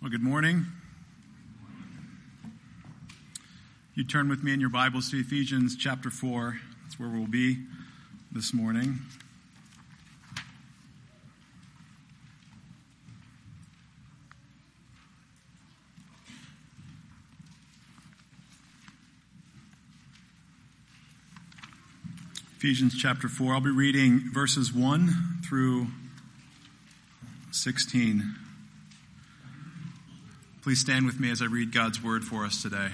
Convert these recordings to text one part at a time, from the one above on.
Well, good morning. You turn with me in your Bibles to Ephesians chapter 4. That's where we'll be this morning. Ephesians chapter 4. I'll be reading verses 1 through 16. Please stand with me as I read God's word for us today.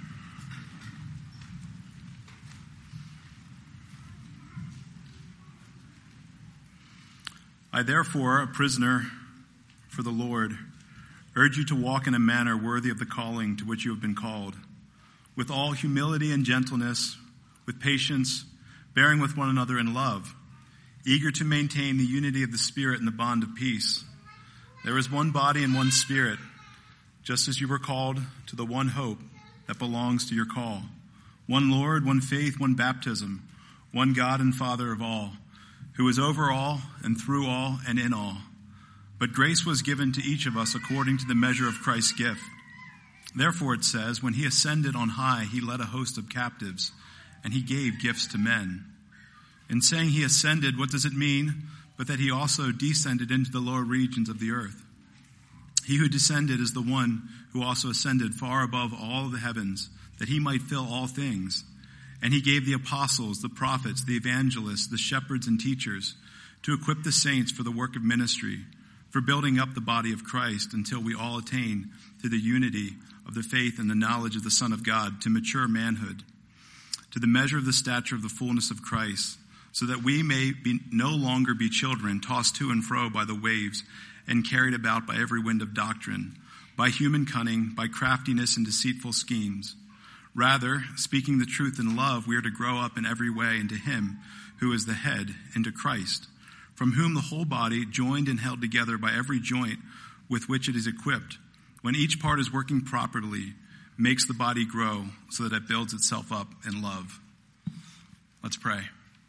I therefore, a prisoner for the Lord, urge you to walk in a manner worthy of the calling to which you have been called, with all humility and gentleness, with patience, bearing with one another in love, eager to maintain the unity of the Spirit in the bond of peace. There is one body and one Spirit, just as you were called to the one hope that belongs to your call. One Lord, one faith, one baptism, one God and Father of all, who is over all and through all and in all. But grace was given to each of us according to the measure of Christ's gift. Therefore it says, when he ascended on high, he led a host of captives, and he gave gifts to men. In saying he ascended, what does it mean? But that he also descended into the lower regions of the earth. He who descended is the one who also ascended far above all the heavens, that he might fill all things. And he gave the apostles, the prophets, the evangelists, the shepherds and teachers to equip the saints for the work of ministry, for building up the body of Christ until we all attain to the unity of the faith and the knowledge of the Son of God, to mature manhood, to the measure of the stature of the fullness of Christ, so that we may no longer be children, tossed to and fro by the waves and carried about by every wind of doctrine, by human cunning, by craftiness and deceitful schemes. Rather, speaking the truth in love, we are to grow up in every way into him who is the head, into Christ, from whom the whole body, joined and held together by every joint with which it is equipped, when each part is working properly, makes the body grow so that it builds itself up in love. Let's pray.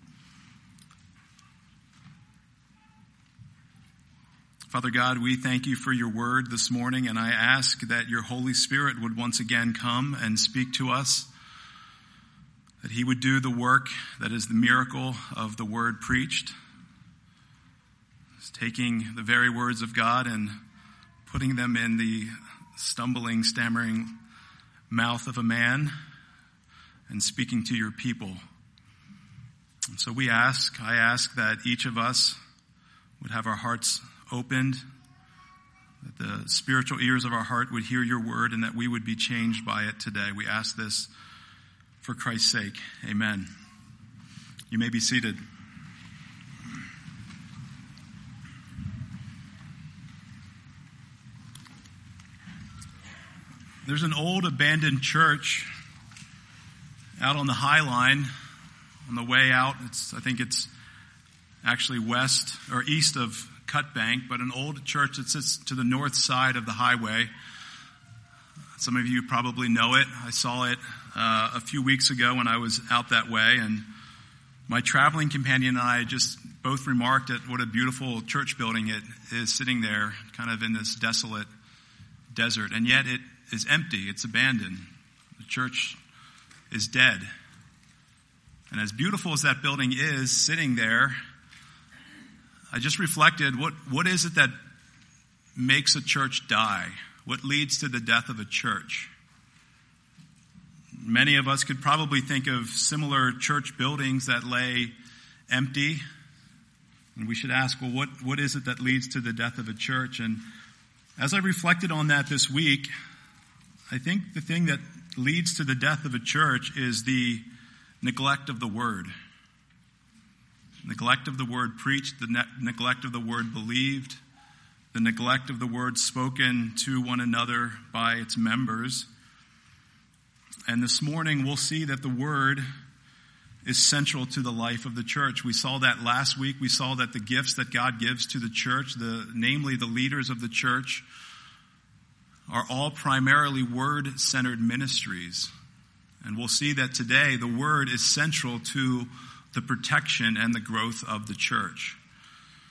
Father God, we thank you for your word this morning, and I ask that your Holy Spirit would once again come and speak to us, that he would do the work that is the miracle of the word preached. It's taking the very words of God and putting them in the stumbling, stammering mouth of a man and speaking to your people. And so I ask that each of us would have our hearts opened, that the spiritual ears of our heart would hear your word, and that we would be changed by it today. We ask this for Christ's sake. Amen. You may be seated. There's an old abandoned church out on the High Line on the way out. I think it's actually west or east of Cut Bank, but an old church that sits to the north side of the highway. Some of you probably know it. I saw it a few weeks ago when I was out that way, and my traveling companion and I just both remarked at what a beautiful church building it is, sitting there kind of in this desolate desert, and yet it is empty. It's abandoned. The church is dead. And as beautiful as that building is sitting there, I just reflected, what is it that makes a church die? What leads to the death of a church? Many of us could probably think of similar church buildings that lay empty. And we should ask, well, what is it that leads to the death of a church? And as I reflected on that this week, I think the thing that leads to the death of a church is the neglect of the word. Neglect of the word preached, the neglect of the word believed, the neglect of the word spoken to one another by its members. And this morning we'll see that the word is central to the life of the church. We saw that last week. We saw that the gifts that God gives to the church, namely the leaders of the church, are all primarily word-centered ministries. And we'll see that today the word is central to the protection and the growth of the church.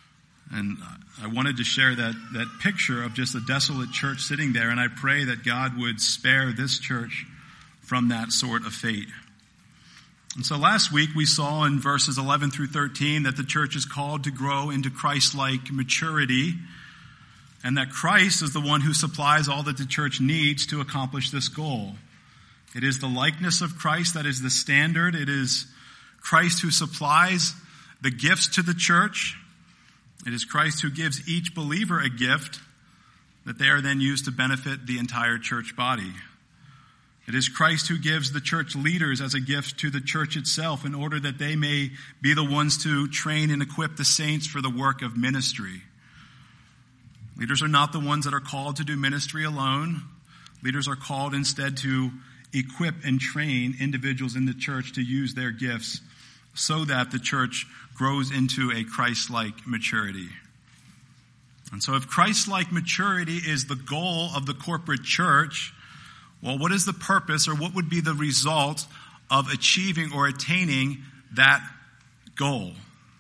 And I wanted to share that picture of just a desolate church sitting there, and I pray that God would spare this church from that sort of fate. And so last week we saw in verses 11 through 13 that the church is called to grow into Christ-like maturity, and that Christ is the one who supplies all that the church needs to accomplish this goal. It is the likeness of Christ that is the standard. It is Christ who supplies the gifts to the church. It is Christ who gives each believer a gift that they are then used to benefit the entire church body. It is Christ who gives the church leaders as a gift to the church itself in order that they may be the ones to train and equip the saints for the work of ministry. Leaders are not the ones that are called to do ministry alone. Leaders are called instead to equip and train individuals in the church to use their gifts so that the church grows into a Christ-like maturity. And so if Christ-like maturity is the goal of the corporate church, well, what is the purpose or what would be the result of achieving or attaining that goal?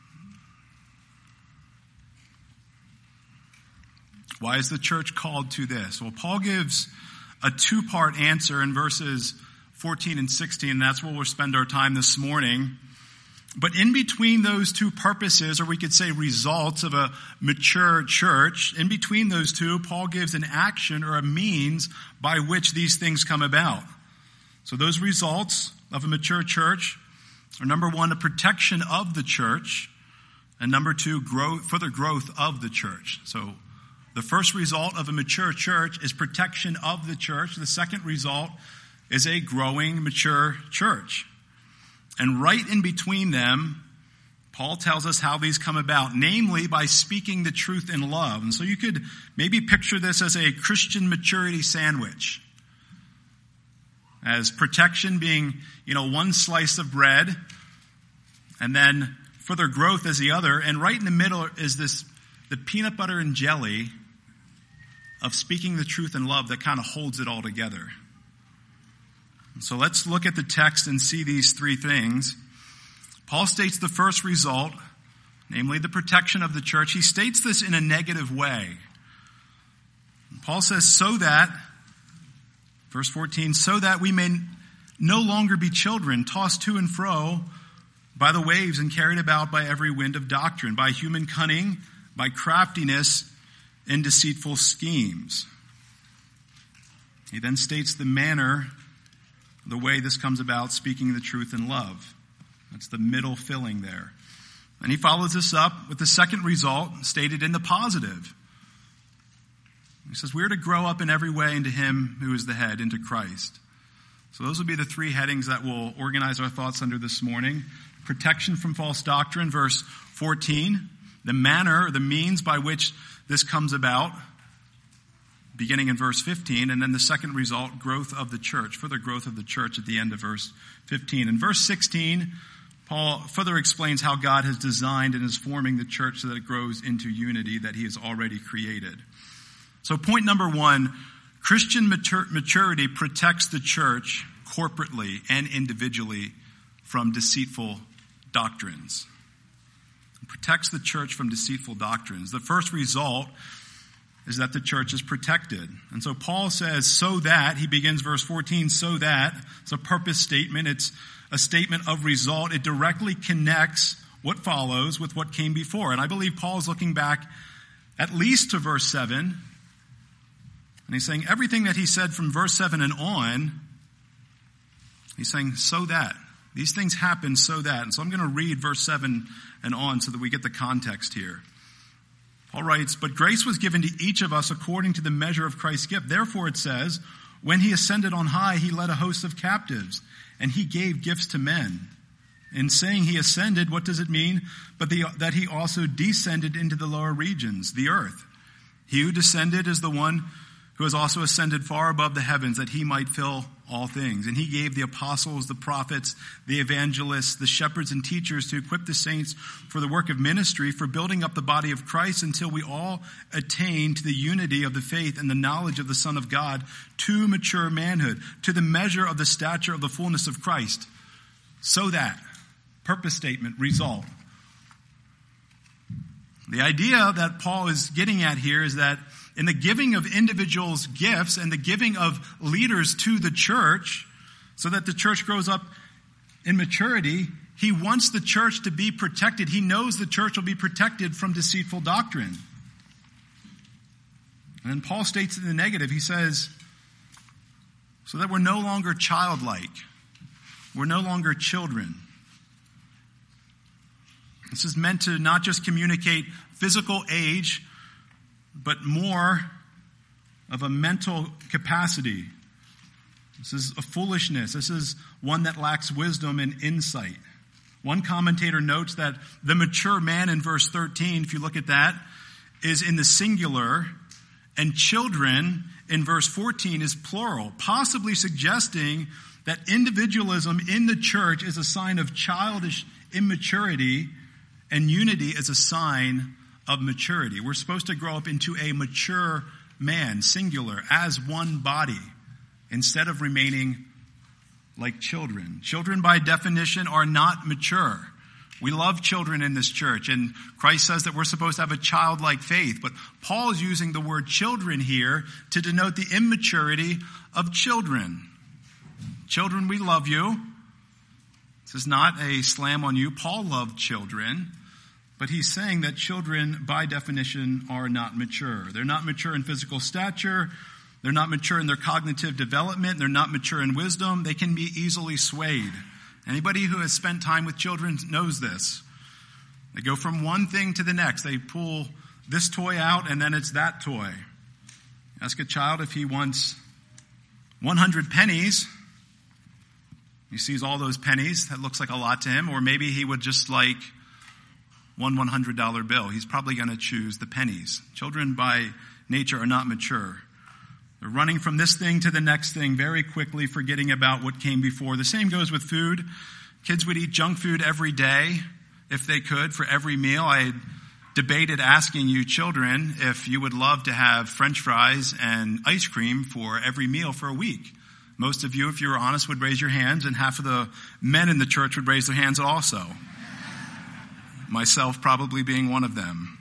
Why is the church called to this? Well, Paul gives a two-part answer in verses 14 and 16, and that's where we'll spend our time this morning. But in between those two purposes, or we could say results of a mature church, in between those two, Paul gives an action or a means by which these things come about. So those results of a mature church are, number one, a protection of the church, and number two, further growth of the church. So the first result of a mature church is protection of the church. The second result is a growing, mature church. And right in between them, Paul tells us how these come about, namely by speaking the truth in love. And so you could maybe picture this as a Christian maturity sandwich. As protection being, one slice of bread, and then further growth as the other. And right in the middle is the peanut butter and jelly of speaking the truth in love that kind of holds it all together. So let's look at the text and see these three things. Paul states the first result, namely the protection of the church. He states this in a negative way. Paul says, so that, verse 14, so that we may no longer be children, tossed to and fro by the waves and carried about by every wind of doctrine, by human cunning, by craftiness and deceitful schemes. He then states the manner, the way this comes about, speaking the truth in love. That's the middle filling there. And he follows this up with the second result stated in the positive. He says, we're to grow up in every way into him who is the head, into Christ. So those will be the three headings that we'll organize our thoughts under this morning. Protection from false doctrine, verse 14. The manner, or the means by which this comes about, beginning in verse 15, and then the second result, growth of the church, further growth of the church at the end of verse 15. In verse 16, Paul further explains how God has designed and is forming the church so that it grows into unity that he has already created. So point number one, Christian maturity protects the church corporately and individually from deceitful doctrines. It protects the church from deceitful doctrines. The first result is that the church is protected. And so Paul says, so that, he begins verse 14, so that, it's a purpose statement, it's a statement of result. It directly connects what follows with what came before. And I believe Paul is looking back at least to verse 7, and he's saying everything that he said from verse 7 and on, he's saying, so that. These things happen so that. And so I'm going to read verse 7 and on so that we get the context here. Paul writes, but grace was given to each of us according to the measure of Christ's gift. Therefore it says, when he ascended on high, he led a host of captives, and he gave gifts to men. In saying he ascended, what does it mean? But that he also descended into the lower regions, the earth. He who descended is the one who has also ascended far above the heavens, that he might fill all things. And he gave the apostles, the prophets, the evangelists, the shepherds and teachers to equip the saints for the work of ministry, for building up the body of Christ until we all attain to the unity of the faith and the knowledge of the Son of God, to mature manhood, to the measure of the stature of the fullness of Christ. So that, purpose statement, result. The idea that Paul is getting at here is that in the giving of individuals' gifts and the giving of leaders to the church, so that the church grows up in maturity, he wants the church to be protected. He knows the church will be protected from deceitful doctrine. And then Paul states in the negative, he says, so that we're no longer childlike. We're no longer children. This is meant to not just communicate physical age, but more of a mental capacity. This is a foolishness. This is one that lacks wisdom and insight. One commentator notes that the mature man in verse 13, if you look at that, is in the singular, and children in verse 14 is plural, possibly suggesting that individualism in the church is a sign of childish immaturity, and unity is a sign of maturity. We're supposed to grow up into a mature man, singular, as one body, instead of remaining like children. Children, by definition, are not mature. We love children in this church, and Christ says that we're supposed to have a childlike faith. But Paul is using the word children here to denote the immaturity of children. Children, we love you. This is not a slam on you. Paul loved children, but he's saying that children, by definition, are not mature. They're not mature in physical stature. They're not mature in their cognitive development. They're not mature in wisdom. They can be easily swayed. Anybody who has spent time with children knows this. They go from one thing to the next. They pull this toy out, and then it's that toy. Ask a child if he wants 100 pennies. He sees all those pennies. That looks like a lot to him. Or maybe he would just like one $100 bill. He's probably going to choose the pennies. Children by nature are not mature. They're running from this thing to the next thing very quickly, forgetting about what came before. The same goes with food. Kids would eat junk food every day if they could for every meal. I debated asking you children if you would love to have French fries and ice cream for every meal for a week. Most of you, if you were honest, would raise your hands, and half of the men in the church would raise their hands also. Myself probably being one of them.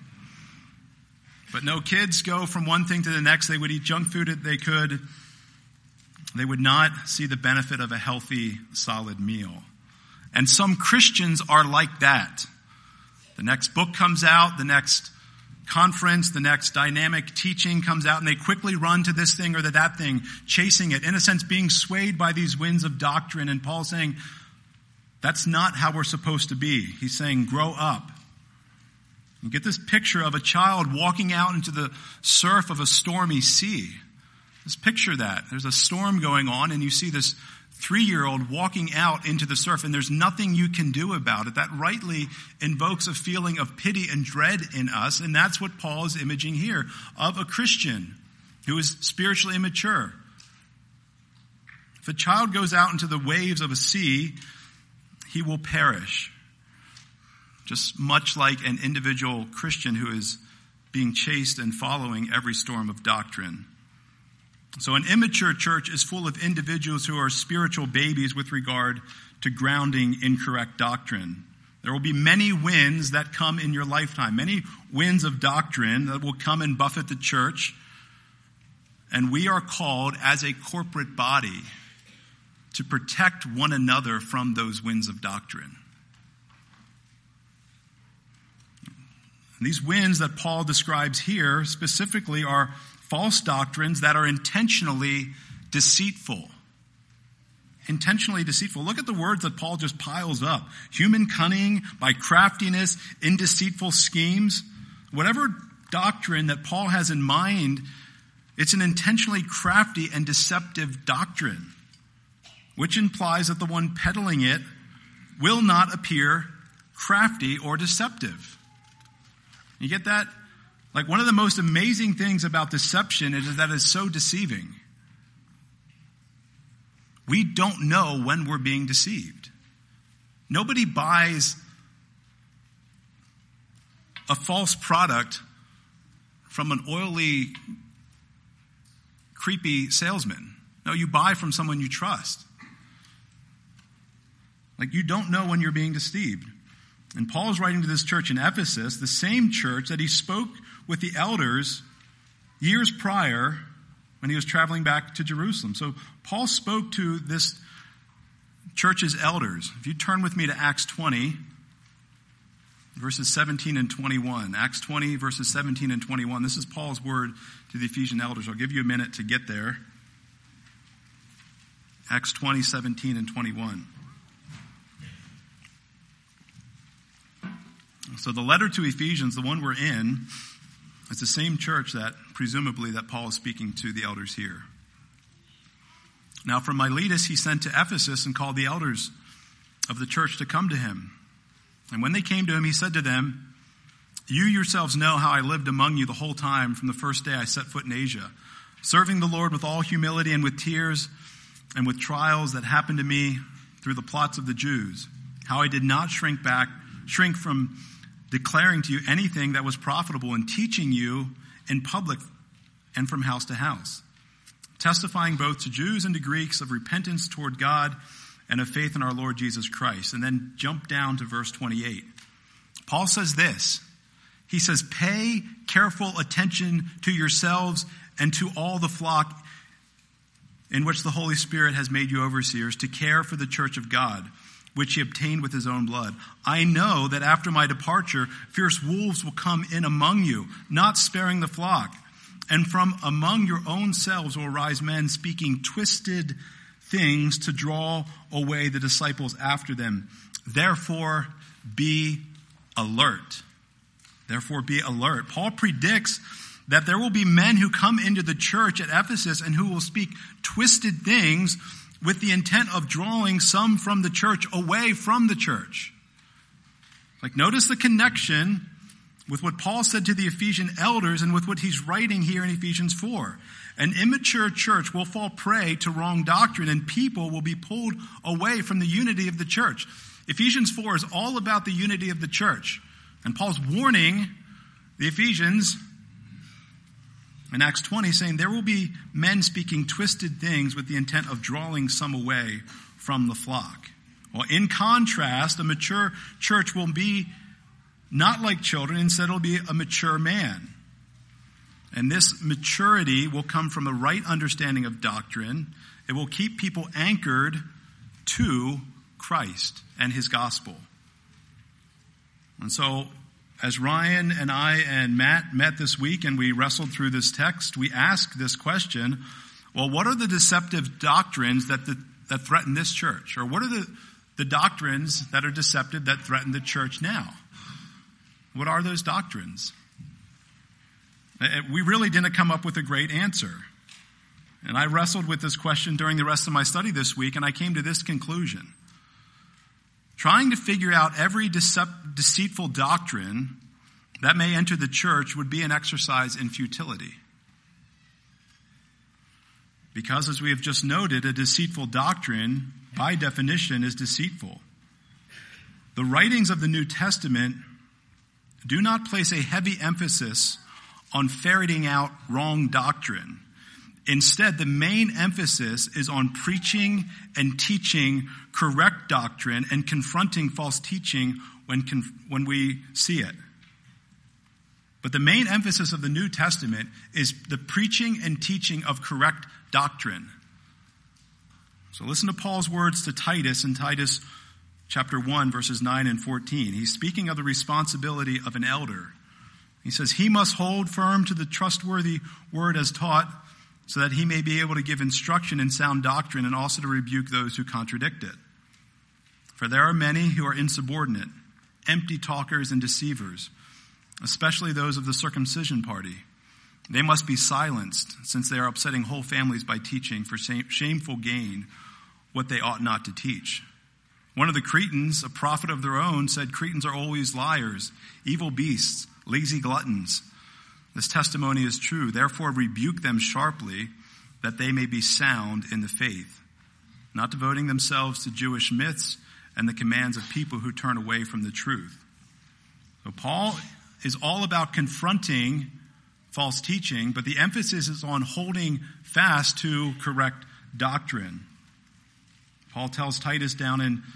But no, kids go from one thing to the next. They would eat junk food if they could. They would not see the benefit of a healthy, solid meal. And some Christians are like that. The next book comes out, the next conference, the next dynamic teaching comes out, and they quickly run to this thing or to that thing, chasing it, in a sense being swayed by these winds of doctrine. And Paul's saying, that's not how we're supposed to be. He's saying, grow up. You get this picture of a child walking out into the surf of a stormy sea. Just picture that. There's a storm going on, and you see this 3-year-old walking out into the surf, and there's nothing you can do about it. That rightly invokes a feeling of pity and dread in us, and that's what Paul is imaging here of a Christian who is spiritually immature. If a child goes out into the waves of a sea, he will perish. Just much like an individual Christian who is being chased and following every storm of doctrine. So an immature church is full of individuals who are spiritual babies with regard to grounding incorrect doctrine. There will be many winds that come in your lifetime, many winds of doctrine that will come and buffet the church. And we are called as a corporate body to protect one another from those winds of doctrine. These winds that Paul describes here specifically are false doctrines that are intentionally deceitful. Intentionally deceitful. Look at the words that Paul just piles up. Human cunning, by craftiness, in deceitful schemes. Whatever doctrine that Paul has in mind, it's an intentionally crafty and deceptive doctrine, which implies that the one peddling it will not appear crafty or deceptive. You get that? Like, one of the most amazing things about deception is that it's so deceiving. We don't know when we're being deceived. Nobody buys a false product from an oily, creepy salesman. No, you buy from someone you trust. Like, you don't know when you're being deceived. And Paul is writing to this church in Ephesus, the same church that he spoke with the elders years prior when he was traveling back to Jerusalem. So Paul spoke to this church's elders. If you turn with me to Acts 20, verses 17 and 21. Acts 20, verses 17 and 21. This is Paul's word to the Ephesian elders. I'll give you a minute to get there. Acts 20, 17 and 21. So the letter to Ephesians, the one we're in, is the same church that presumably that Paul is speaking to the elders here. Now from Miletus he sent to Ephesus and called the elders of the church to come to him. And when they came to him, he said to them, "You yourselves know how I lived among you the whole time from the first day I set foot in Asia, serving the Lord with all humility and with tears and with trials that happened to me through the plots of the Jews, how I did not shrink from declaring to you anything that was profitable and teaching you in public and from house to house, testifying both to Jews and to Greeks of repentance toward God and of faith in our Lord Jesus Christ." And then jump down to verse 28. Paul says this. He says, "Pay careful attention to yourselves and to all the flock in which the Holy Spirit has made you overseers to care for the church of God, which he obtained with his own blood. I know that after my departure, fierce wolves will come in among you, not sparing the flock. And from among your own selves will arise men speaking twisted things to draw away the disciples after them. Therefore, be alert." Therefore, be alert. Paul predicts that there will be men who come into the church at Ephesus and who will speak twisted things with the intent of drawing some from the church away from the church. Like, notice the connection with what Paul said to the Ephesian elders and with what he's writing here in Ephesians 4. An immature church will fall prey to wrong doctrine and people will be pulled away from the unity of the church. Ephesians 4 is all about the unity of the church. And Paul's warning the Ephesians in Acts 20, saying there will be men speaking twisted things with the intent of drawing some away from the flock. Well, in contrast, a mature church will be not like children. Instead, it will be a mature man. And this maturity will come from the right understanding of doctrine. It will keep people anchored to Christ and his gospel. And so, as Ryan and I and Matt met this week and we wrestled through this text, we asked this question, well, what are the deceptive doctrines that threaten this church? Or what are the doctrines that are deceptive that threaten the church now? What are those doctrines? We really didn't come up with a great answer. And I wrestled with this question during the rest of my study this week, and I came to this conclusion. Trying to figure out every deceitful doctrine that may enter the church would be an exercise in futility. Because, as we have just noted, a deceitful doctrine, by definition, is deceitful. The writings of the New Testament do not place a heavy emphasis on ferreting out wrong doctrine. Instead, the main emphasis is on preaching and teaching correct doctrine and confronting false teaching when we see it. But the main emphasis of the New Testament is the preaching and teaching of correct doctrine. So listen to Paul's words to Titus in Titus chapter 1, verses 9 and 14. He's speaking of the responsibility of an elder. He says, "He must hold firm to the trustworthy word as taught, so that he may be able to give instruction in sound doctrine and also to rebuke those who contradict it. For there are many who are insubordinate, empty talkers and deceivers, especially those of the circumcision party. They must be silenced, since they are upsetting whole families by teaching for shameful gain what they ought not to teach. One of the Cretans, a prophet of their own, said Cretans are always liars, evil beasts, lazy gluttons. This testimony is true. Therefore, rebuke them sharply, that they may be sound in the faith, not devoting themselves to Jewish myths and the commands of people who turn away from the truth." So Paul is all about confronting false teaching, but the emphasis is on holding fast to correct doctrine. Paul tells Titus down in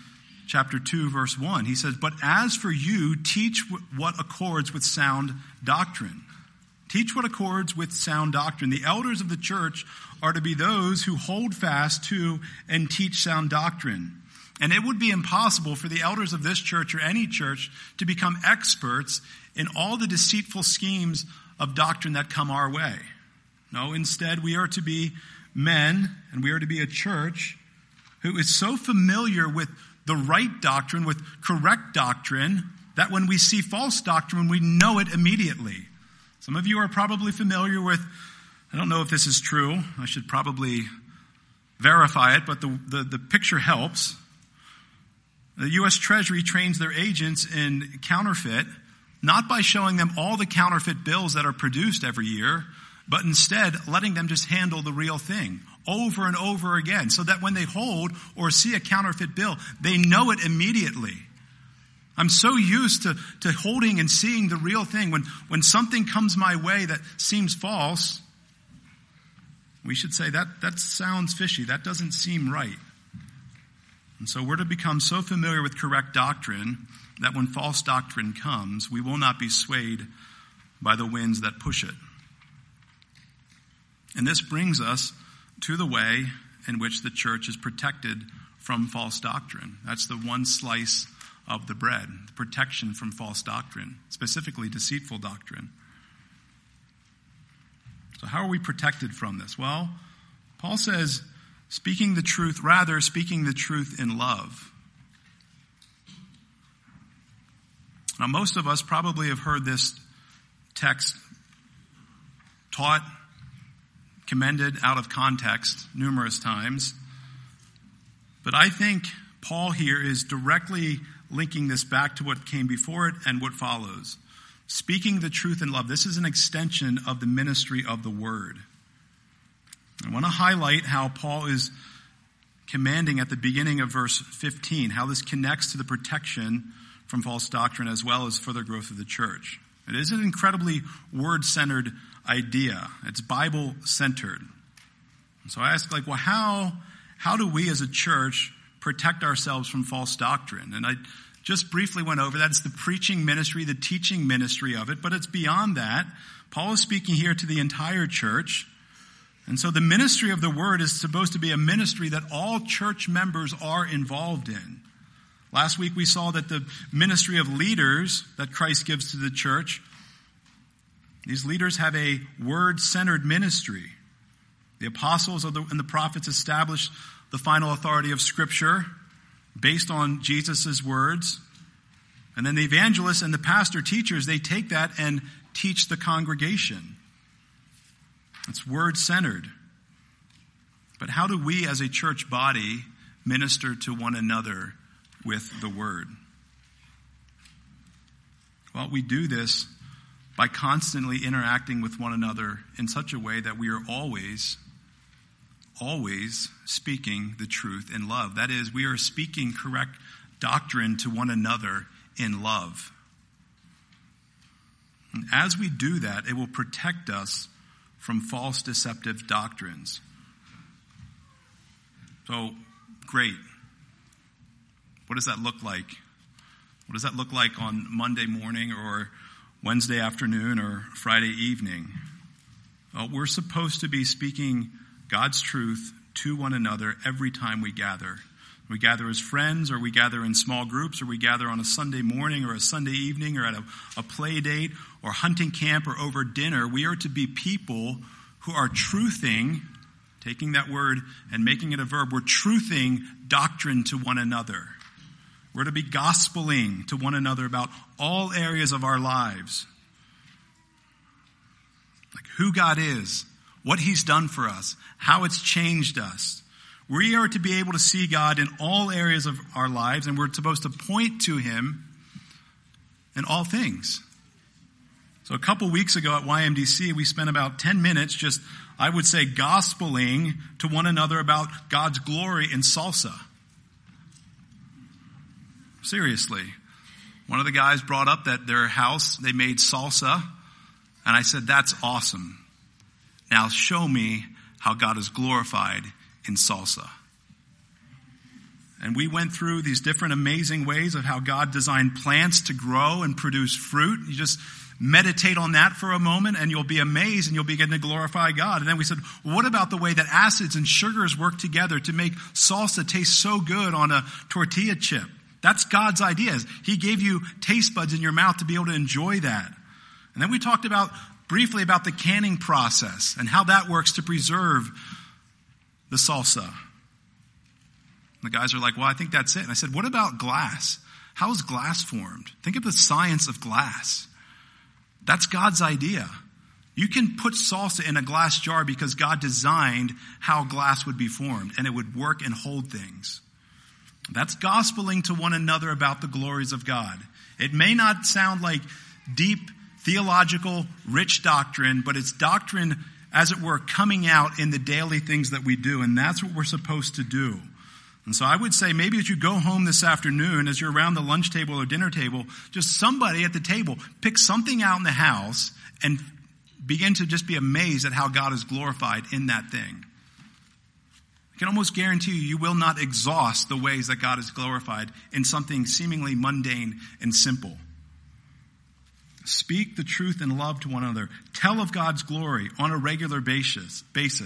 chapter 2, verse 1. He says, "But as for you, teach what accords with sound doctrine." Teach what accords with sound doctrine. The elders of the church are to be those who hold fast to and teach sound doctrine. And it would be impossible for the elders of this church or any church to become experts in all the deceitful schemes of doctrine that come our way. No, instead we are to be men, and we are to be a church who is so familiar with the right doctrine, with correct doctrine, that when we see false doctrine, we know it immediately. Some of you are probably familiar with, I don't know if this is true, I should probably verify it, but the picture helps. The U.S. Treasury trains their agents in counterfeit, not by showing them all the counterfeit bills that are produced every year, but instead letting them just handle the real thing over and over again, so that when they hold or see a counterfeit bill, they know it immediately. I'm so used to holding and seeing the real thing. When something comes my way that seems false, we should say, that sounds fishy. That doesn't seem right. And so we're to become so familiar with correct doctrine that when false doctrine comes, we will not be swayed by the winds that push it. And this brings us to the way in which the church is protected from false doctrine. That's the one slice of the bread, the protection from false doctrine, specifically deceitful doctrine. So how are we protected from this? Well, Paul says, speaking the truth in love. Now, most of us probably have heard this text taught, commended out of context numerous times. But I think Paul here is directly linking this back to what came before it and what follows. Speaking the truth in love. This is an extension of the ministry of the word. I want to highlight how Paul is commanding at the beginning of verse 15, how this connects to the protection from false doctrine as well as for the growth of the church. It is an incredibly word-centered idea. It's Bible-centered. So I ask, well, how do we as a church protect ourselves from false doctrine? And I just briefly went over that. It's the preaching ministry, the teaching ministry of it, but it's beyond that. Paul is speaking here to the entire church. And so the ministry of the word is supposed to be a ministry that all church members are involved in. Last week we saw that the ministry of leaders that Christ gives to the church, these leaders have a word-centered ministry. The apostles and the prophets established the final authority of Scripture based on Jesus' words. And then the evangelists and the pastor teachers, they take that and teach the congregation. It's word-centered. But how do we as a church body minister to one another with the word? Well, we do this by constantly interacting with one another in such a way that we are always speaking the truth in love. That is, we are speaking correct doctrine to one another in love. And as we do that, it will protect us from false deceptive doctrines. So, great. What does that look like? What does that look like on Monday morning or Wednesday afternoon or Friday evening? Well, we're supposed to be speaking God's truth to one another every time we gather. We gather as friends, or we gather in small groups, or we gather on a Sunday morning or a Sunday evening or at a play date or hunting camp or over dinner. We are to be people who are truthing, taking that word and making it a verb. We're truthing doctrine to one another. We're to be gospeling to one another about all areas of our lives. Like who God is, what he's done for us, how it's changed us. We are to be able to see God in all areas of our lives, and we're supposed to point to him in all things. So a couple weeks ago at YMDC, we spent about 10 minutes just, I would say, gospeling to one another about God's glory in salsa. Seriously. One of the guys brought up that their house, they made salsa, and I said, that's awesome. Now show me how God is glorified in salsa. And we went through these different amazing ways of how God designed plants to grow and produce fruit. You just meditate on that for a moment and you'll be amazed and you'll begin to glorify God. And then we said, well, what about the way that acids and sugars work together to make salsa taste so good on a tortilla chip? That's God's ideas. He gave you taste buds in your mouth to be able to enjoy that. And then we talked briefly about the canning process and how that works to preserve the salsa. The guys are like, well, I think that's it. And I said, what about glass? How is glass formed? Think of the science of glass. That's God's idea. You can put salsa in a glass jar because God designed how glass would be formed and it would work and hold things. That's gospeling to one another about the glories of God. It may not sound like deep, theological, rich doctrine, but it's doctrine, as it were, coming out in the daily things that we do. And that's what we're supposed to do. And so I would say maybe as you go home this afternoon, as you're around the lunch table or dinner table, just somebody at the table, pick something out in the house and begin to just be amazed at how God is glorified in that thing. I can almost guarantee you will not exhaust the ways that God is glorified in something seemingly mundane and simple. Speak the truth in love to one another. Tell of God's glory on a regular basis.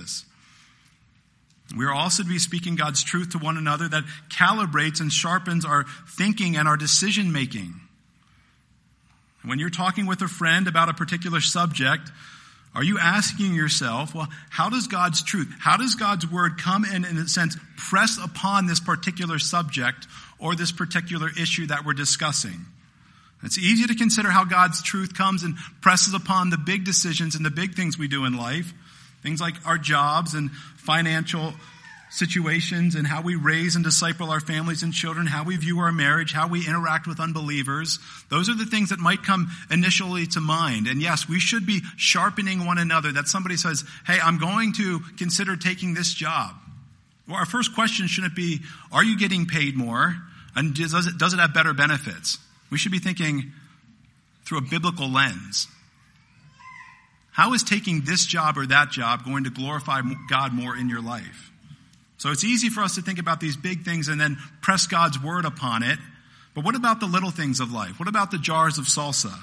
We are also to be speaking God's truth to one another that calibrates and sharpens our thinking and our decision making. When you're talking with a friend about a particular subject, are you asking yourself, well, how does God's truth, how does God's word come in a sense, press upon this particular subject or this particular issue that we're discussing? It's easy to consider how God's truth comes and presses upon the big decisions and the big things we do in life. Things like our jobs and financial situations and how we raise and disciple our families and children, how we view our marriage, how we interact with unbelievers. Those are the things that might come initially to mind. And yes, we should be sharpening one another. That somebody says, hey, I'm going to consider taking this job. Well, our first question shouldn't be, are you getting paid more? And does it have better benefits? We should be thinking through a biblical lens. How is taking this job or that job going to glorify God more in your life? So it's easy for us to think about these big things and then press God's word upon it. But what about the little things of life? What about the jars of salsa?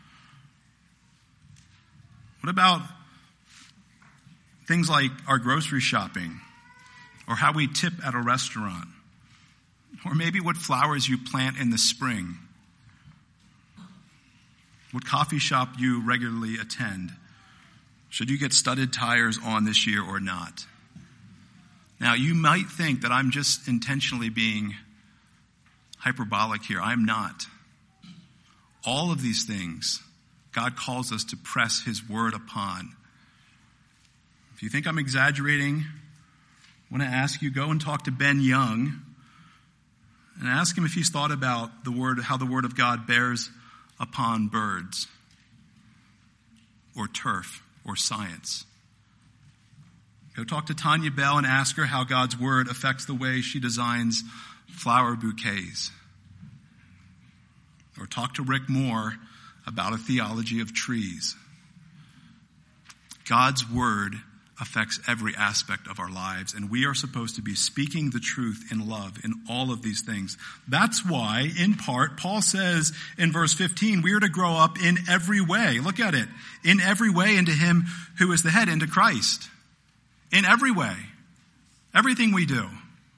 What about things like our grocery shopping or how we tip at a restaurant? Or maybe what flowers you plant in the spring? What coffee shop you regularly attend? Should you get studded tires on this year or not? Now, you might think that I'm just intentionally being hyperbolic here. I'm not. All of these things, God calls us to press his word upon. If you think I'm exaggerating, I want to ask you, go and talk to Ben Young and ask him if he's thought about the word, how the word of God bears upon birds or turf or science. Go talk to Tanya Bell and ask her how God's word affects the way she designs flower bouquets. Or talk to Rick Moore about a theology of trees. God's word affects every aspect of our lives, and we are supposed to be speaking the truth in love in all of these things. That's why, in part, Paul says in verse 15, we are to grow up in every way. Look at it. In every way into him who is the head, into Christ. In every way. Everything we do.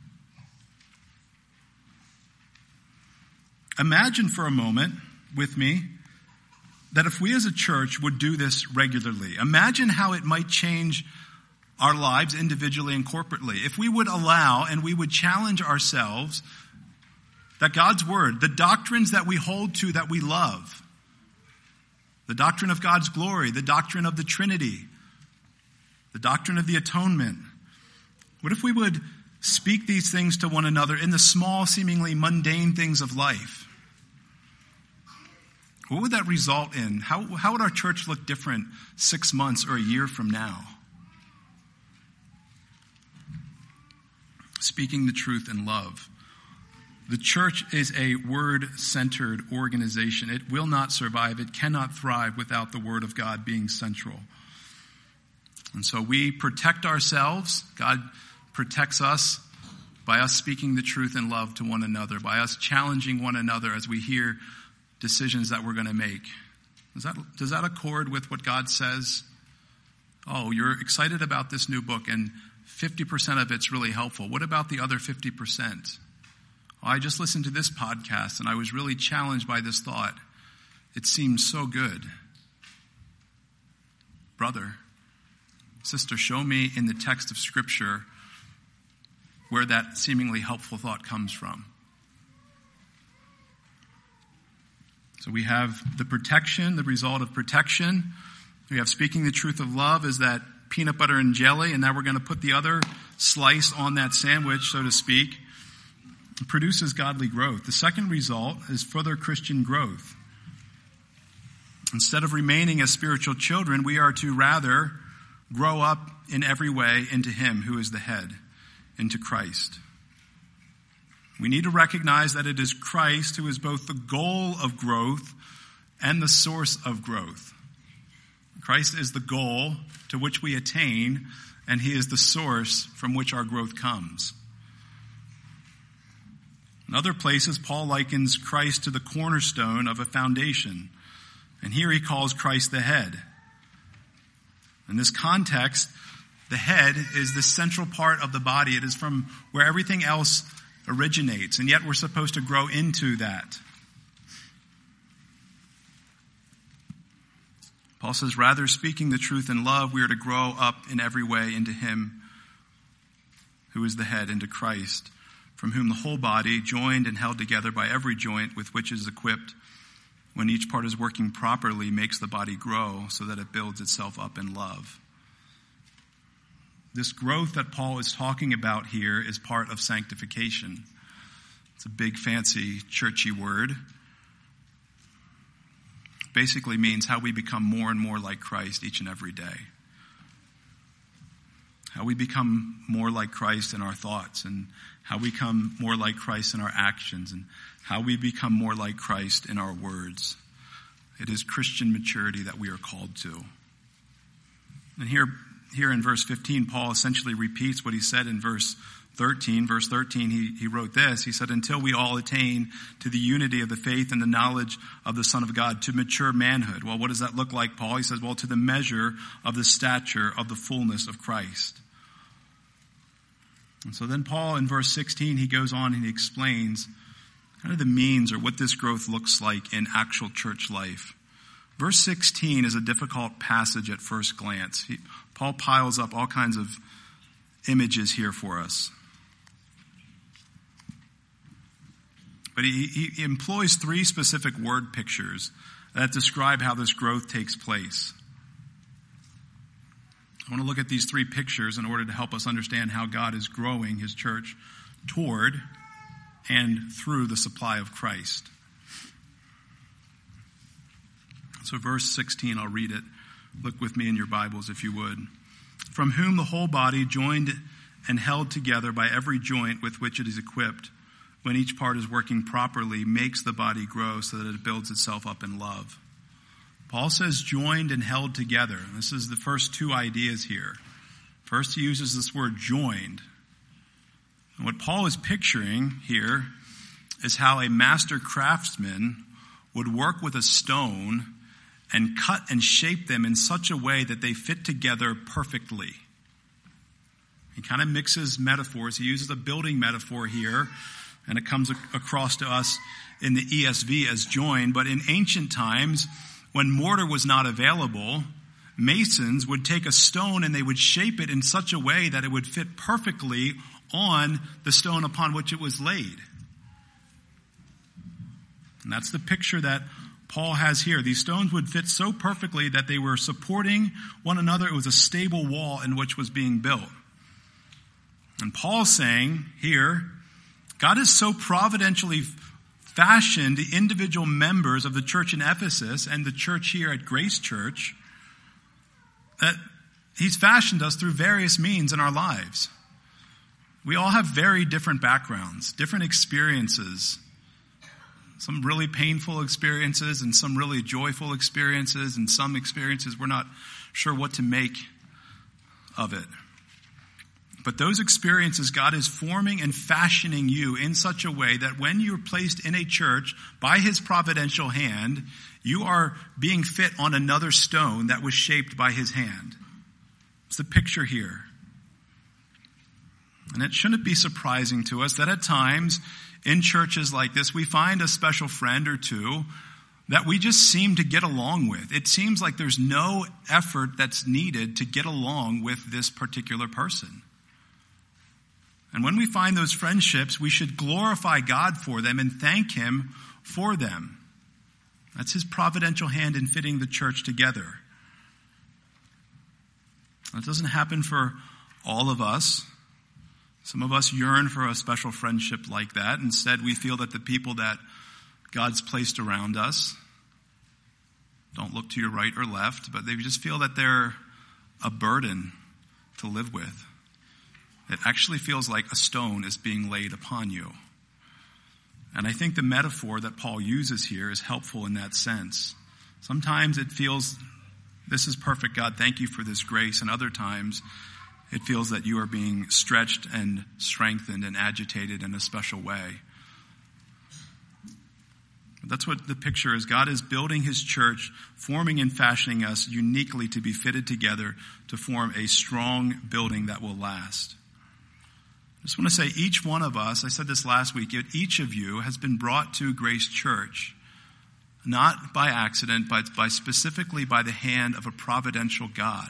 Imagine for a moment with me that if we as a church would do this regularly, imagine how it might change our lives individually and corporately. If we would allow and we would challenge ourselves that God's word, the doctrines that we hold to that we love, the doctrine of God's glory, the doctrine of the Trinity, the doctrine of the atonement. What if we would speak these things to one another in the small, seemingly mundane things of life? What would that result in? How would our church look different 6 months or a year from now? Speaking the truth in love. The church is a word-centered organization. It will not survive. It cannot thrive without the word of God being central. And so we protect ourselves. God protects us by us speaking the truth in love to one another, by us challenging one another as we hear decisions that we're going to make. Does that accord with what God says? Oh, you're excited about this new book and 50% of it's really helpful. What about the other 50%? Oh, I just listened to this podcast and I was really challenged by this thought. It seems so good. Brother, sister, show me in the text of Scripture where that seemingly helpful thought comes from. So we have the protection, the result of protection. We have speaking the truth of love is that peanut butter and jelly, and now we're going to put the other slice on that sandwich, so to speak. It produces godly growth. The second result is further Christian growth. Instead of remaining as spiritual children, we are to rather grow up in every way into Him who is the head, into Christ. We need to recognize that it is Christ who is both the goal of growth and the source of growth. Christ is the goal to which we attain, and He is the source from which our growth comes. In other places, Paul likens Christ to the cornerstone of a foundation, and here he calls Christ the head. In this context, the head is the central part of the body. It is from where everything else originates, and yet we're supposed to grow into that. Paul says, rather speaking the truth in love, we are to grow up in every way into Him who is the head, into Christ, from whom the whole body, joined and held together by every joint with which it is equipped, when each part is working properly, makes the body grow so that it builds itself up in love. This growth that Paul is talking about here is part of sanctification. It's a big, fancy, churchy word. Basically means how we become more and more like Christ each and every day. How we become more like Christ in our thoughts, and how we become more like Christ in our actions, and how we become more like Christ in our words. It is Christian maturity that we are called to. And here in verse 15, Paul essentially repeats what he said in verse 13. Verse 13, he wrote this. He said, until we all attain to the unity of the faith and the knowledge of the Son of God, to mature manhood. Well, what does that look like, Paul? He says, well, to the measure of the stature of the fullness of Christ. And so then Paul, in verse 16, he goes on and he explains kind of the means or what this growth looks like in actual church life. Verse 16 is a difficult passage at first glance. Paul piles up all kinds of images here for us. But he employs three specific word pictures that describe how this growth takes place. I want to look at these three pictures in order to help us understand how God is growing His church toward and through the supply of Christ. So verse 16, I'll read it. Look with me in your Bibles if you would. From whom the whole body, joined and held together by every joint with which it is equipped, when each part is working properly, makes the body grow so that it builds itself up in love. Paul says joined and held together. This is the first two ideas here. First, he uses this word joined. And what Paul is picturing here is how a master craftsman would work with a stone and cut and shape them in such a way that they fit together perfectly. He kind of mixes metaphors. He uses a building metaphor here, and it comes across to us in the ESV as joined. But in ancient times, when mortar was not available, masons would take a stone and they would shape it in such a way that it would fit perfectly on the stone upon which it was laid. And that's the picture that Paul has here. These stones would fit so perfectly that they were supporting one another. It was a stable wall in which was being built. And Paul's saying here, God has so providentially fashioned the individual members of the church in Ephesus and the church here at Grace Church that He's fashioned us through various means in our lives. We all have very different backgrounds, different experiences. Some really painful experiences and some really joyful experiences, and some experiences we're not sure what to make of it. But those experiences, God is forming and fashioning you in such a way that when you're placed in a church by his providential hand, you are being fit on another stone that was shaped by his hand. It's the picture here. And it shouldn't be surprising to us that at times in churches like this, we find a special friend or two that we just seem to get along with. It seems like there's no effort that's needed to get along with this particular person. And when we find those friendships, we should glorify God for them and thank him for them. That's his providential hand in fitting the church together. That doesn't happen for all of us. Some of us yearn for a special friendship like that. Instead, we feel that the people that God's placed around us don't look to your right or left, but they just feel that they're a burden to live with. It actually feels like a stone is being laid upon you. And I think the metaphor that Paul uses here is helpful in that sense. Sometimes it feels, this is perfect, God, thank you for this grace. And other times it feels that you are being stretched and strengthened and agitated in a special way. That's what the picture is. God is building his church, forming and fashioning us uniquely to be fitted together to form a strong building that will last. I just want to say each one of us, I said this last week, each of you has been brought to Grace Church, not by accident, but specifically by the hand of a providential God.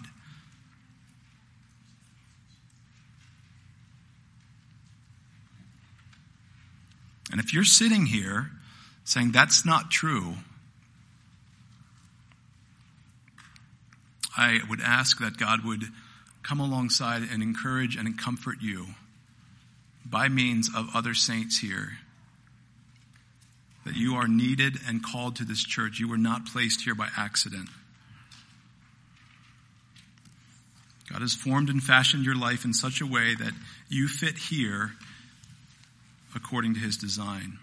And if you're sitting here saying that's not true, I would ask that God would come alongside and encourage and comfort you by means of other saints here, that you are needed and called to this church. You were not placed here by accident. God has formed and fashioned your life in such a way that you fit here according to his design.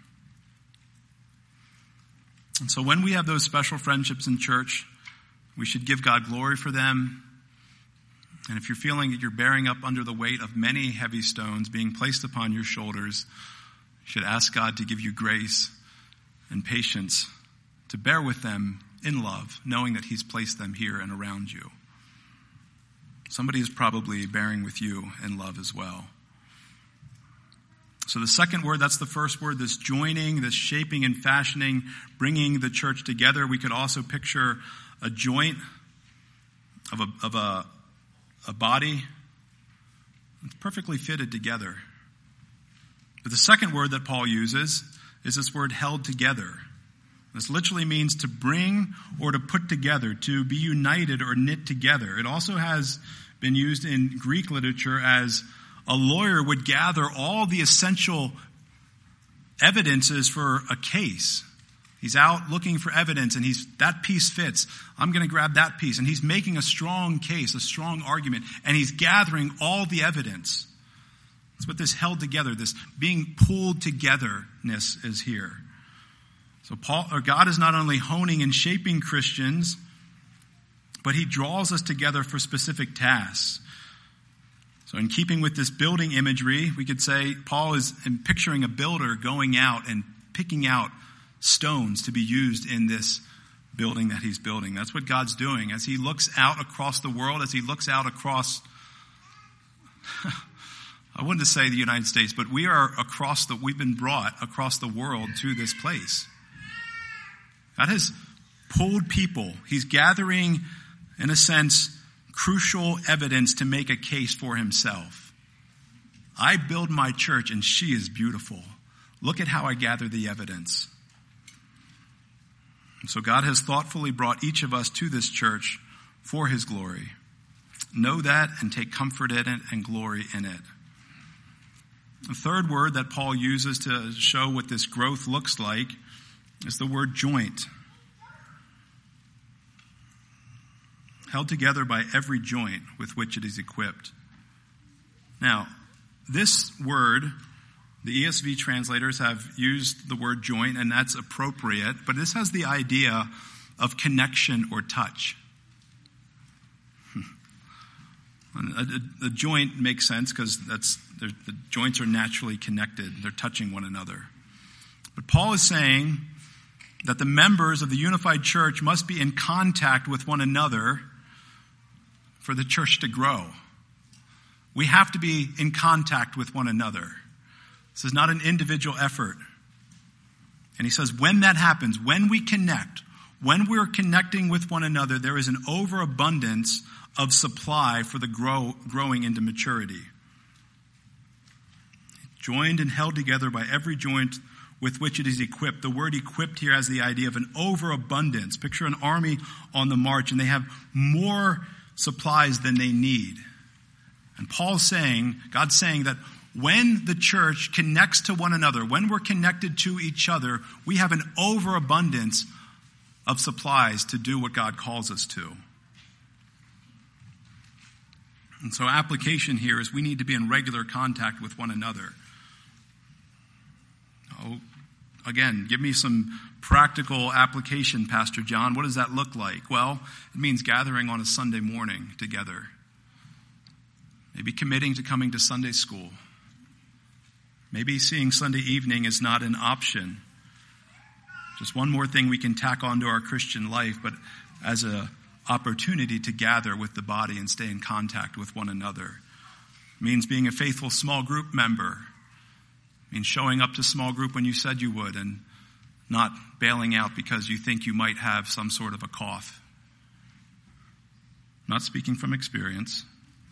And so when we have those special friendships in church, we should give God glory for them. And if you're feeling that you're bearing up under the weight of many heavy stones being placed upon your shoulders, you should ask God to give you grace and patience to bear with them in love, knowing that he's placed them here and around you. Somebody is probably bearing with you in love as well. So the second word, that's the first word, this joining, this shaping and fashioning, bringing the church together. We could also picture a joint of a body. It's perfectly fitted together. But the second word that Paul uses is this word held together. This literally means to bring or to put together, to be united or knit together. It also has been used in Greek literature as a lawyer would gather all the essential evidences for a case. He's out looking for evidence and that piece fits. I'm going to grab that piece. And he's making a strong case, a strong argument, and he's gathering all the evidence. That's what this held together, this being pulled togetherness is here. So God is not only honing and shaping Christians, but he draws us together for specific tasks. So in keeping with this building imagery, we could say Paul is picturing a builder going out and picking out stones to be used in this building that he's building. That's what God's doing. As he looks out across the world, as he looks out across, I wouldn't say the United States, but we've been brought across the world to this place. God has pulled people. He's gathering, in a sense, crucial evidence to make a case for himself. I build my church and she is beautiful. Look at how I gather the evidence. And so God has thoughtfully brought each of us to this church for his glory. Know that and take comfort in it and glory in it. The third word that Paul uses to show what this growth looks like is the word joint. Held together by every joint with which it is equipped. Now, this word, the ESV translators have used the word joint, and that's appropriate, but this has the idea of connection or touch. A joint makes sense because the joints are naturally connected. They're touching one another. But Paul is saying that the members of the unified church must be in contact with one another for the church to grow. We have to be in contact with one another. This is not an individual effort. And he says when that happens, when we connect, when we're connecting with one another, there is an overabundance of supply for the growing into maturity. Joined and held together by every joint with which it is equipped. The word equipped here has the idea of an overabundance. Picture an army on the march, and they have more supplies than they need. And God's saying that when the church connects to one another, when we're connected to each other, we have an overabundance of supplies to do what God calls us to. And so application here is we need to be in regular contact with one another. Again, give me some practical application, Pastor John. What does that look like? Well, it means gathering on a Sunday morning together. Maybe committing to coming to Sunday school. Maybe seeing Sunday evening is not an option. Just one more thing we can tack onto our Christian life, but as an opportunity to gather with the body and stay in contact with one another. It means being a faithful small group member. It means showing up to small group when you said you would and not bailing out because you think you might have some sort of a cough. I'm not speaking from experience.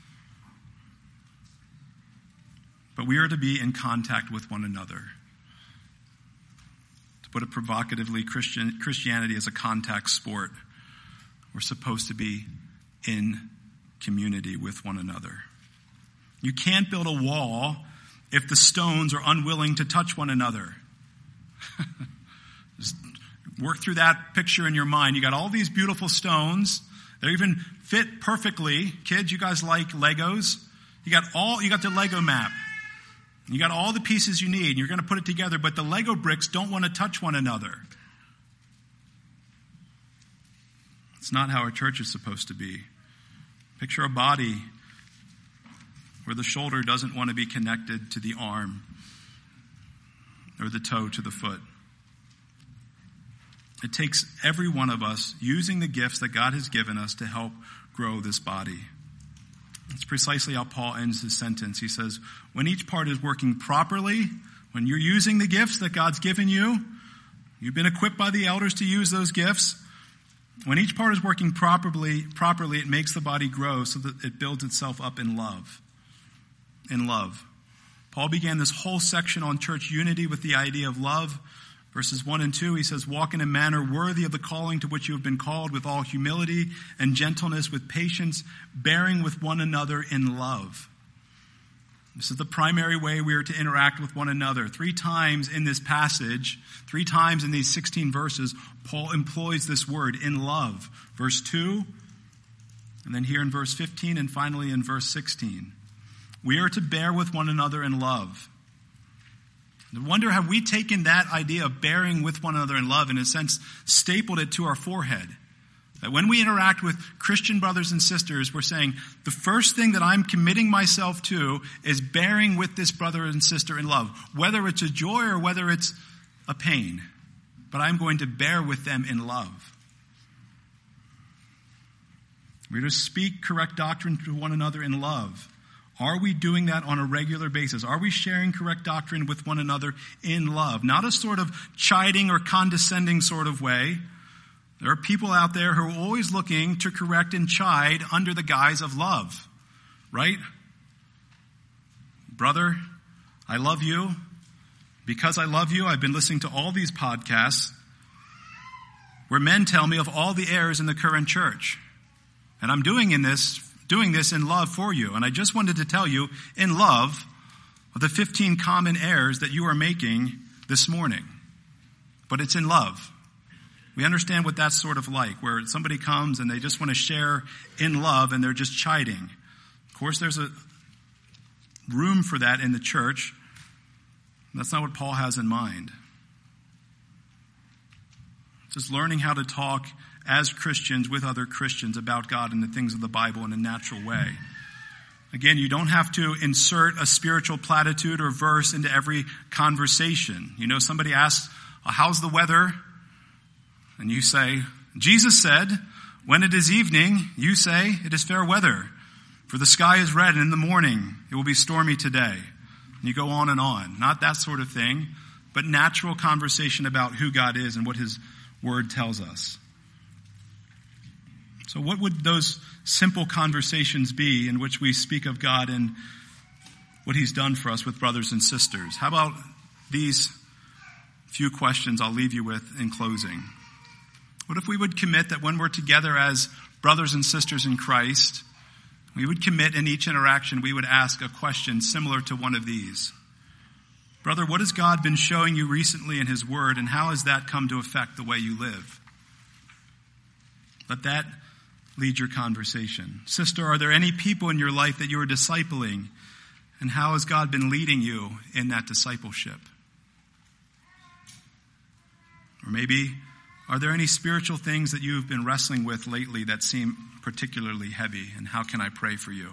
But we are to be in contact with one another. To put it provocatively, Christianity is a contact sport. We're supposed to be in community with one another. You can't build a wall if the stones are unwilling to touch one another. Just work through that picture in your mind. You got all these beautiful stones. They even fit perfectly. Kids, you guys like Legos? You got the Lego map. You got all the pieces you need. You're going to put it together, but the Lego bricks don't want to touch one another. It's not how our church is supposed to be. Picture a body where the shoulder doesn't want to be connected to the arm or the toe to the foot. It takes every one of us using the gifts that God has given us to help grow this body. That's precisely how Paul ends his sentence. He says, when each part is working properly, when you're using the gifts that God's given you, you've been equipped by the elders to use those gifts. When each part is working properly, it makes the body grow so that it builds itself up in love. In love. Paul began this whole section on church unity with the idea of love. Verses 1 and 2, he says, walk in a manner worthy of the calling to which you have been called, with all humility and gentleness, with patience, bearing with one another in love. This is the primary way we are to interact with one another. 3 times in this passage, 3 times in these 16 verses, Paul employs this word, in love. Verse 2, and then here in verse 15, and finally in verse 16. We are to bear with one another in love. I wonder, have we taken that idea of bearing with one another in love, in a sense, stapled it to our forehead? That when we interact with Christian brothers and sisters, we're saying, the first thing that I'm committing myself to is bearing with this brother and sister in love. Whether it's a joy or whether it's a pain. But I'm going to bear with them in love. We're to speak correct doctrine to one another in love. Are we doing that on a regular basis? Are we sharing correct doctrine with one another in love? Not a sort of chiding or condescending sort of way. There are people out there who are always looking to correct and chide under the guise of love. Right? Brother, I love you. Because I love you, I've been listening to all these podcasts where men tell me of all the errors in the current church. And I'm doing this in love for you. And I just wanted to tell you, in love, of the 15 common errors that you are making this morning. But it's in love. We understand what that's sort of like, where somebody comes and they just want to share in love and they're just chiding. Of course, there's a room for that in the church. That's not what Paul has in mind. Just learning how to talk as Christians with other Christians about God and the things of the Bible in a natural way. Again, you don't have to insert a spiritual platitude or verse into every conversation. You know, somebody asks, how's the weather? And you say, Jesus said, when it is evening, you say, it is fair weather. For the sky is red, and in the morning it will be stormy today. And you go on and on. Not that sort of thing, but natural conversation about who God is and what his word tells us. So what would those simple conversations be in which we speak of God and what he's done for us with brothers and sisters? How about these few questions I'll leave you with in closing? What if we would commit that when we're together as brothers and sisters in Christ, we would commit in each interaction, we would ask a question similar to one of these. Brother, what has God been showing you recently in his word, and how has that come to affect the way you live? Let that lead your conversation. Sister, are there any people in your life that you are discipling, and how has God been leading you in that discipleship? Or maybe, are there any spiritual things that you've been wrestling with lately that seem particularly heavy, and how can I pray for you?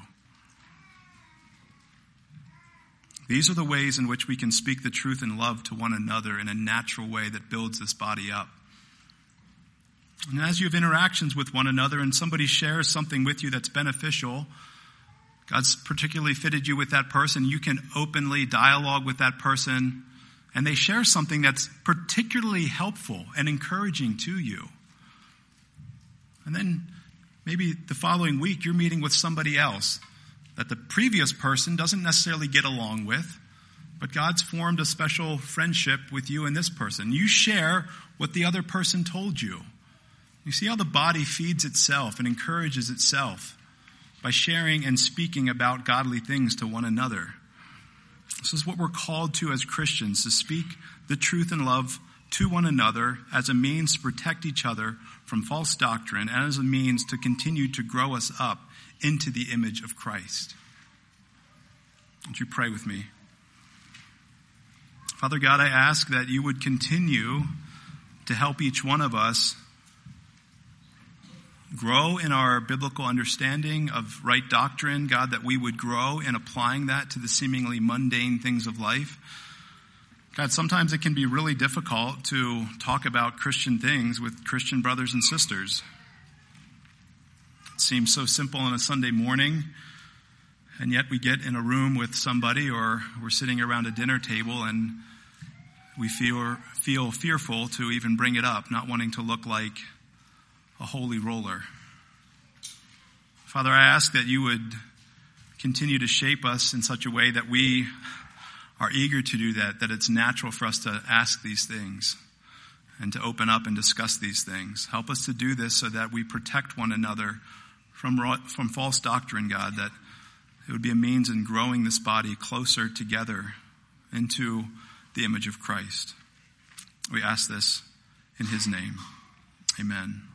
These are the ways in which we can speak the truth in love to one another in a natural way that builds this body up. And as you have interactions with one another and somebody shares something with you that's beneficial, God's particularly fitted you with that person, you can openly dialogue with that person, and they share something that's particularly helpful and encouraging to you. And then maybe the following week you're meeting with somebody else that the previous person doesn't necessarily get along with, but God's formed a special friendship with you and this person. You share what the other person told you. You see how the body feeds itself and encourages itself by sharing and speaking about godly things to one another. This is what we're called to as Christians, to speak the truth in love to one another as a means to protect each other from false doctrine and as a means to continue to grow us up into the image of Christ. Won't you pray with me? Father God, I ask that you would continue to help each one of us grow in our biblical understanding of right doctrine, God, that we would grow in applying that to the seemingly mundane things of life. God, sometimes it can be really difficult to talk about Christian things with Christian brothers and sisters. It seems so simple on a Sunday morning, and yet we get in a room with somebody or we're sitting around a dinner table and we feel fearful to even bring it up, not wanting to look like a holy roller. Father, I ask that you would continue to shape us in such a way that we are eager to do that it's natural for us to ask these things and to open up and discuss these things. Help us to do this so that we protect one another from false doctrine, God, that it would be a means in growing this body closer together into the image of Christ. We ask this in his name. Amen.